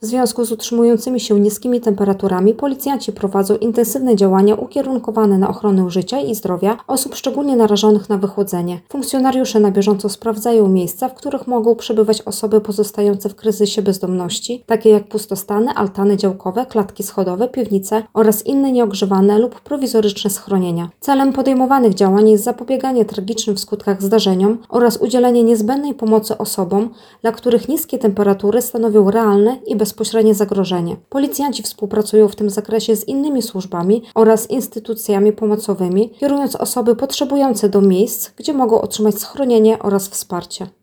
W związku z utrzymującymi się niskimi temperaturami policjanci prowadzą intensywne działania ukierunkowane na ochronę życia i zdrowia osób szczególnie narażonych na wychłodzenie. Funkcjonariusze na bieżąco sprawdzają miejsca, w których mogą przebywać osoby pozostające w kryzysie bezdomności, takie jak pustostany, altany działkowe, klatki schodowe, piwnice oraz inne nieogrzewane lub prowizoryczne schronienia. Celem podejmowanych działań jest zapobieganie tragicznym w skutkach zdarzeniom oraz udzielenie niezbędnej pomocy osobom, dla których niskie temperatury stanowią realne i bezpośrednie zagrożenie. Policjanci współpracują w tym zakresie z innymi służbami oraz instytucjami pomocowymi, kierując osoby potrzebujące do miejsc, gdzie mogą otrzymać schronienie oraz wsparcie.